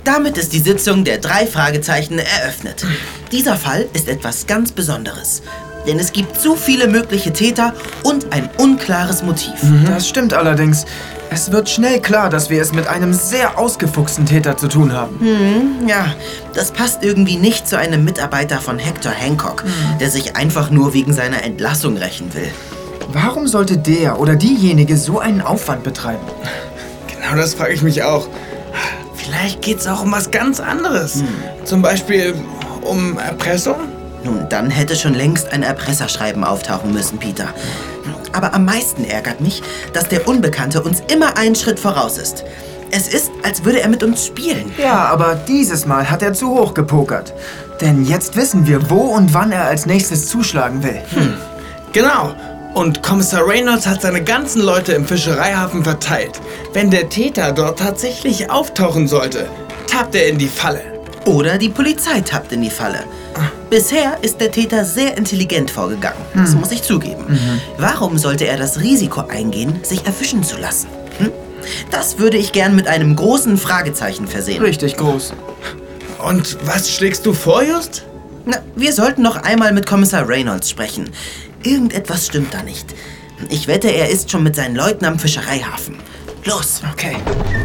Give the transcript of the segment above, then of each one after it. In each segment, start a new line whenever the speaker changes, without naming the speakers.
Damit ist die Sitzung der 3 Fragezeichen eröffnet. Dieser Fall ist etwas ganz Besonderes. Denn es gibt zu viele mögliche Täter und ein unklares Motiv.
Das stimmt allerdings. Es wird schnell klar, dass wir es mit einem sehr ausgefuchsten Täter zu tun haben.
Ja, das passt irgendwie nicht zu einem Mitarbeiter von Hector Hancock, der sich einfach nur wegen seiner Entlassung rächen will.
Warum sollte der oder diejenige so einen Aufwand betreiben?
Genau das frage ich mich auch. Vielleicht geht es auch um was ganz anderes. Zum Beispiel um Erpressung?
Nun, dann hätte schon längst ein Erpresserschreiben auftauchen müssen, Peter. Aber am meisten ärgert mich, dass der Unbekannte uns immer einen Schritt voraus ist. Es ist, als würde er mit uns spielen.
Ja, aber dieses Mal hat er zu hoch gepokert. Denn jetzt wissen wir, wo und wann er als nächstes zuschlagen will.
Genau. Und Kommissar Reynolds hat seine ganzen Leute im Fischereihafen verteilt. Wenn der Täter dort tatsächlich auftauchen sollte, tappt er in die Falle.
Oder die Polizei tappt in die Falle. Bisher ist der Täter sehr intelligent vorgegangen. Das muss ich zugeben. Warum sollte er das Risiko eingehen, sich erwischen zu lassen? Das würde ich gern mit einem großen Fragezeichen versehen.
Richtig groß.
Und was schlägst du vor, Just?
Na, wir sollten noch einmal mit Kommissar Reynolds sprechen. Irgendetwas stimmt da nicht. Ich wette, er ist schon mit seinen Leuten am Fischereihafen. Los!
Okay.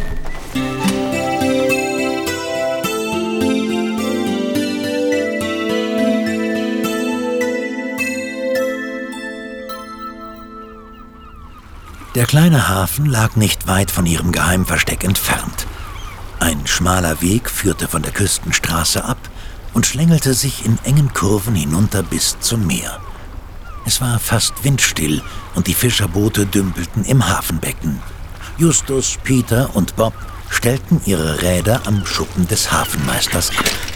Der kleine Hafen lag nicht weit von ihrem Geheimversteck entfernt. Ein schmaler Weg führte von der Küstenstraße ab und schlängelte sich in engen Kurven hinunter bis zum Meer. Es war fast windstill und die Fischerboote dümpelten im Hafenbecken. Justus, Peter und Bob stellten ihre Räder am Schuppen des Hafenmeisters ab.